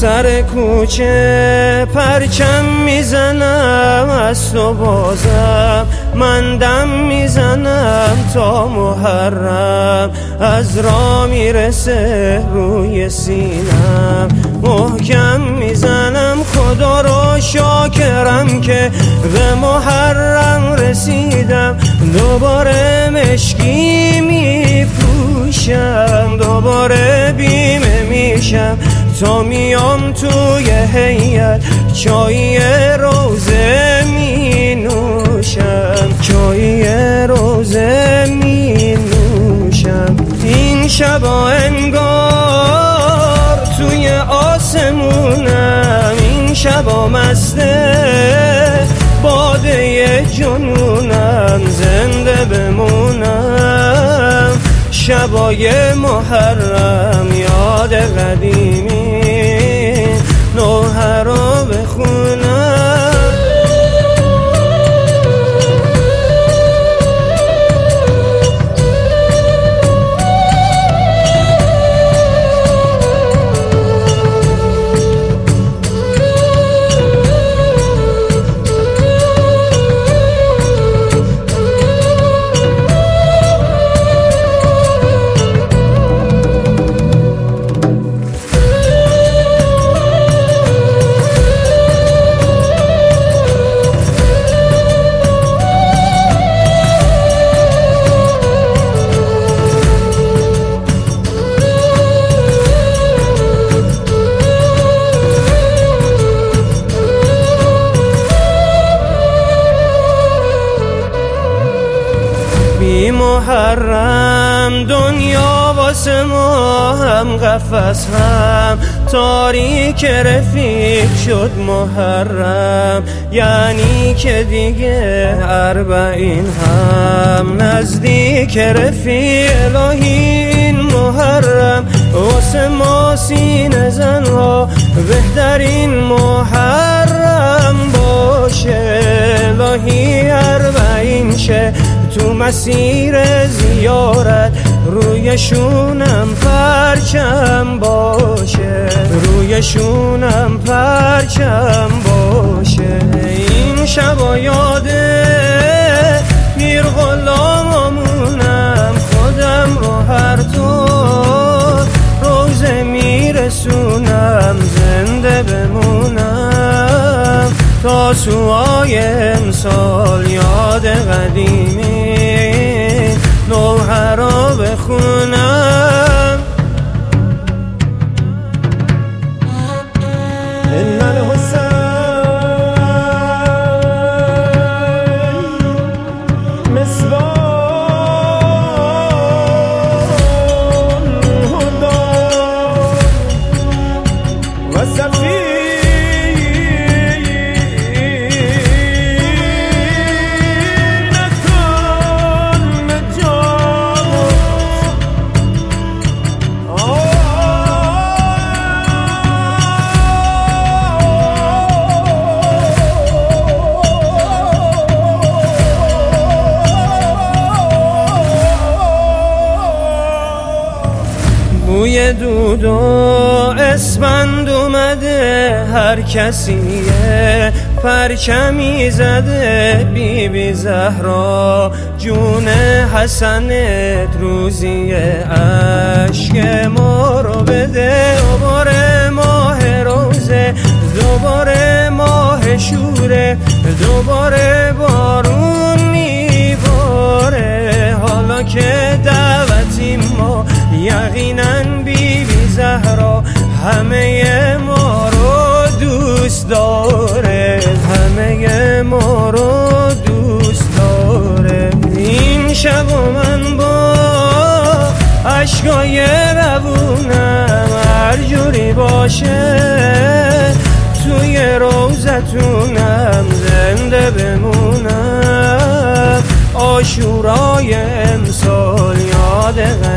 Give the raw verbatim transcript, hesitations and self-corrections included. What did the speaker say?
سر کوچه پرچم میزنم از تو بازم، من دم میزنم تا محرم از راه میرسه روی سینم. محکم میزنم خدا رو شاکرم که به محرم رسیدم. دوباره مشکی میپوشم، دوباره بیمه میشم تا میام توی هیئت چای روزه می نوشم، چای روزه می نوشم. این شبا انگار توی آسمونم، این شبا مسته باده جنونم، زنده بمونم شبای محرم. یاد قدیمی نوحه رو بخونم. بی محرم دنیا واسه ما هم قفس، هم تاریک رفیق شد محرم. یعنی که دیگه اربعین هم نزدیک رفیق. الهی این محرم واسه ما سینه زن ها بهترین محرم باشه. الهی اربعین شه تو مسیر زیارت، روی شونم پرچم باشه، روی شونم پرچم باشه. این شبا یاده پیر غلاممونم، خودم رو هر طور روزه میرسونم، زنده بمونم تا سوای امسال. یاد قدیمی نوحه رو بخونم. ان الحسین مصباح الهدی و صفی بوی دود و اسفند اومده، هر کسیه پرچمی زده. بی بی زهرا جون حسنت روزی عشق ما رو بده. دوباره ماه روزه، دوباره ماه شوره، دوباره بارون میباره. حالا که دعوتیم ما یقینا بی بی زهرا همه ما رو دوست داره، همه ما رو دوست داره. این شب و من با عشقای روونم هر جوری باشه توی روزتونم، زنده بمونم عاشورای امسال. یاد